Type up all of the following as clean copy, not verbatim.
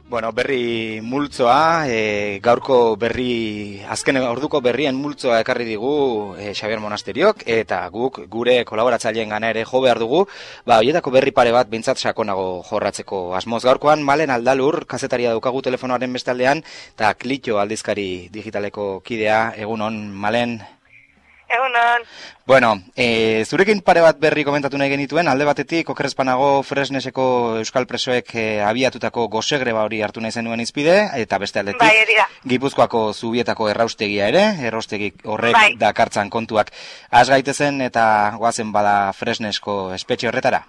Bueno, berri multzoa, gaurko berri, azken orduko berrien multzoa ekarri digu Xabier Monasteriok, eta guk gure kolaboratzaileen gana ere jo behar dugu, horietako berri pare bat bintzat sakonago jorratzeko asmoz. Gaurkoan, Malen Aldalur, kazetaria daukagu telefonoaren bestaldean, eta Klitxo aldizkari digitaleko kidea, egunon, Malen. Egunon. Bueno, zurekin pare bat berri komentatu nahi genituen, alde batetik okerrezpanago Fresneseko euskal presoek abiatutako gosegreba hori hartu nahi zenuen izpide, eta beste aldetik Gipuzkoako Zubietako erraustegia ere, erraustegi horrek dakartzan kontuak. Az gaitezen eta goazen bada Fresnesko espetxe horretara?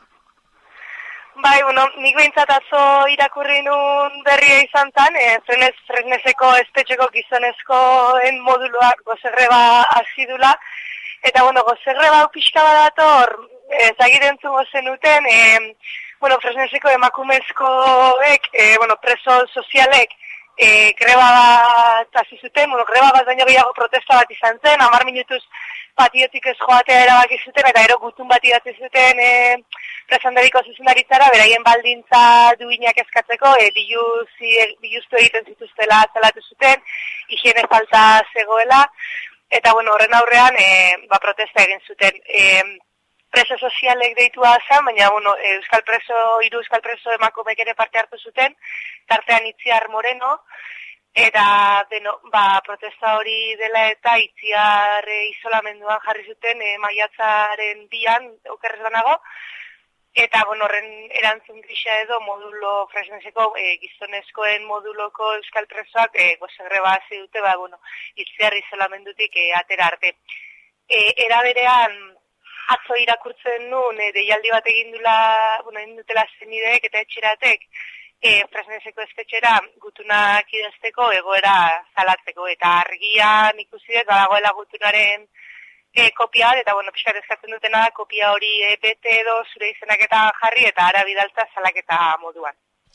Nik behintzat atzo irakurri nun berria izan zen, Fresneseko espetxeko gizonezkoen moduloak gozegreba azidula, eta gozegreba pixka badator, zagirentzungo zenuten, Fresneseko emakumezkoek, preso sozialek, greba bat azizuten, greba bat baino gehiago protesta bat izan zen, 10 minutuz patiotik ez joatea erabaki zuten, eta ero gutun bat idatzi zuten presanderiko zuzendaritzara, beraien baldintza duinak eskatzeko, biluztu egiten zituztela zelatu zuten, higiene falta zegoela, eta horren aurrean protesta egin zuten. Preso sozialek deitua zen, baina hiru euskal preso emakumeek ere parte hartu zuten, tartean Itziar Moreno, eta protesta hori dela eta Itziar isolamenduan jarri zuten maiatzaren 2an, okerrez banago, eta horren erantzun grisa edo modulo Fresneseko gizonezkoen moduloko euskal presoak gozegreba hasi dute, Itziar isolamendutik atera arte. Era berean, atzo irakurtzen nun, deialdi bat egin dutela zenideek eta etxeratek, Fresneseko espetxera gutunak idazteko egoera zalatzeko, eta argian ikusi dut badagoela gutunaren kopia bat, eta pixkat eskatzen dutena da kopia hori bete edo zure izenak eta jarri eta ara bidaltza salaketa moduan.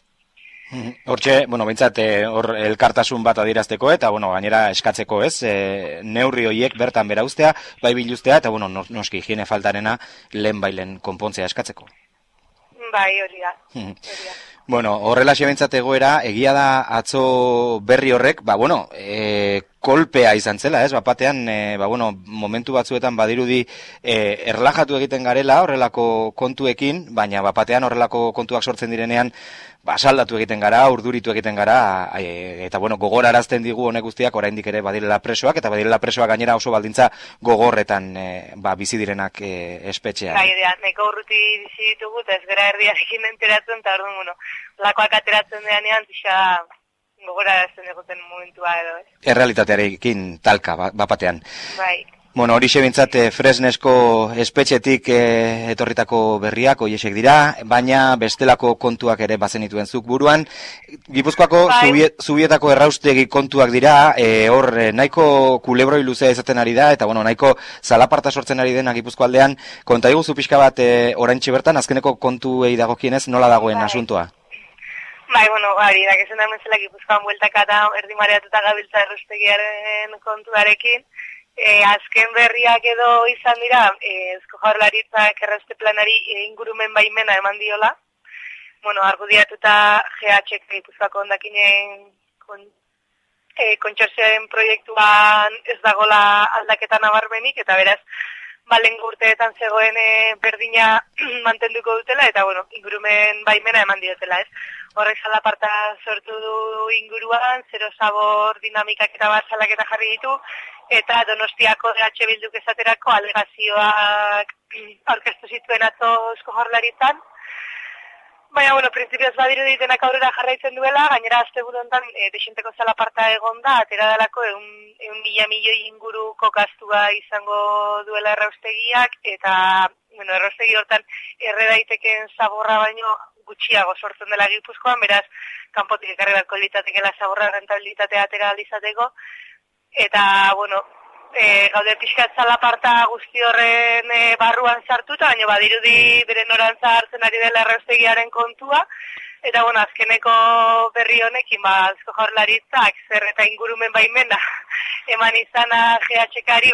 Hortxe, behintzat, hor elkartasun bat adierazteko eta, gainera eskatzeko ez, neurri horiek bertan bera ustea, bai biluztea, eta, noski higiene faltarena lehen konpontzea eskatzeko. Bai, hori da. Horrela behintzat egoera, egia da atzo berri horrek, kolpea izan zela, ez? Bapatean, momentu batzuetan badirudi erlajatu egiten garela horrelako kontuekin, baina bapatean horrelako kontuak sortzen direnean saldatu egiten gara, urduritu egiten gara, eta gogorarazten digu honek guztiak oraindik ere badirela presoak, eta badirela presoak gainera oso baldintza gogorretan bizi direnak espetxean. Bai, neko urruti bizi ditugu, eta ez gara erdiarekin enteratzen, eta orduan, lakoak ateratzen deanean, gogorarazten eguten momentua edo, ez? Errealitatearekin talka, bapatean. Bai. Hori bintzat Fresnesko espetxetik etorritako berriak oiesek dira, baina bestelako kontuak ere bazenituen zuk buruan. Gipuzkoako Zubietako erraustegi kontuak dira, hor nahiko kulebroi luzea izaten ari da, eta nahiko zalaparta sortzen ari dena Gipuzko aldean. Konta diguzu pixka bat oraintxe bertan, azkeneko kontuei dagokienez nola dagoen asuntoa? Hori, dakezen da mentzela Gipuzkoan bueltaka eta erdi mareatuta gabiltza erraustegiaren kontuarekin. Azken berriak edo izan dira, Eusko Jaurlaritzak errauste planari ingurumen baimena eman diola. Argudiatuta GHK Gipuzkoako hondakinen kontsortzioen proiektuan ez dagola aldaketa nabarmenik, eta beraz, lengo urteetan zegoen berdina mantenduko dutela, eta ingurumen baimena eman diotela, ez? Horrek zalaparta sortu du inguruan, zero zabor dinamikak eta salaketa jarri ditu, eta Donostiako DH Bilduk esaterako alegazioak aurkeztu zituen atzo Eusko Jaurlaritzan. Baina, printzipioz badiru ditenak aurrera jarraitzen duela, gainera asteburu honetan desenteko zalaparta egon da, atera dalako 1.000 milioi inguruko gastua izango duela erraustegiak, eta erraustegi hortan erre daiteken zaborra baino gutxiago sortzen dela Gipuzkoan, beraz, kanpotik ekarri beharko litatekela zaborra rentabilitatea atera aldizateko, eta, gaude pixkat zalaparta guzti horren barruan sartuta, baina badirudi bere norantza hartzen ari dela erraustegiaren kontua, eta azkeneko berri honekin, Eusko Jaurlaritzak zer eta ingurumen baimena eman izana GHK-ari,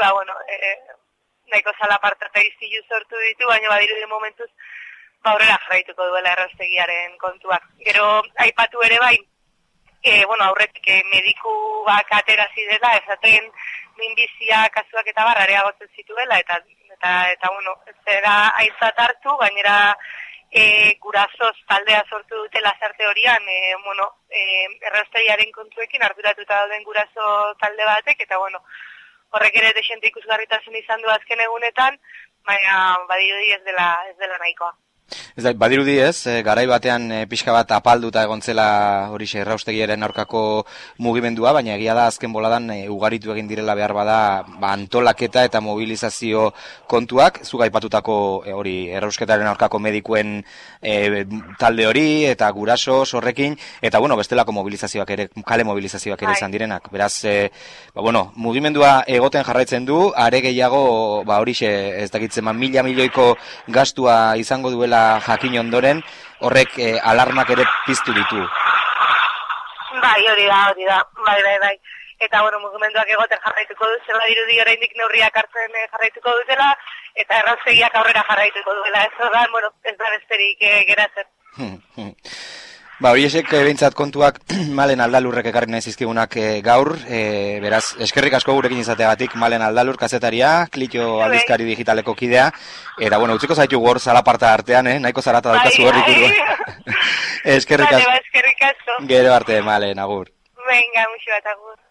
nahiko zalaparta eta iztilu sortu ditu, baina badirudi momentuz aurrera jarraituko duela erraustegiaren kontuak. Gero, aipatu ere bai, aurretik medikuak atera zirela, esaten minbizia kasuak eta bar areagotzen zituela, eta zera aintzat hartu, gainera gurasoz taldea sortu dute lasarte horian, erraustegiaren kontuekin arduratuta dauden guraso talde batek, eta horrek ere desente ikusgarritasun izan du azken egunetan, baina badirudi ez dela nahikoa. Badirudi ez, garai batean pixka bat apalduta egon zela horixe erraustegiaren aurkako mugimendua, baina egia da azken boladan ugaritu egin direla behar bada antolaketa eta mobilizazio kontuak, zuk aipatutako hori errausketaren aurkako medikuen talde hori eta guraso horrekin, eta bestelako mobilizazioak ere, kale mobilizazioak ere izan direnak. Beraz, mugimendua egoten jarraitzen du, are gehiago horixe ez dakitzen 1.000 milioiko gastua izango duela jakin ondoren, horrek alarmak ere piztu ditu. Bai, hori da. Bai. Eta, mugimenduak egoten jarraituko du, zer badirudi oraindik neurriak hartzen jarraituko dutela, eta erraustegiak aurrera jarraituko duela. Ez da besterik geratzen. Horiesek behintzat kontuak Malen Aldalurrek ekarri nahi zizkigunak gaur, beraz, eskerrik asko gurekin izateagatik Malen Aldalur, kazetaria, Klito aldizkari digitaleko kidea, eta utziko zaitu hor zalaparta artean, nahiko zarata daukazu horrik. Eskerrik asko. Eskerrik asko. Gero arte, Malen, agur. Venga, mucho bat, agur.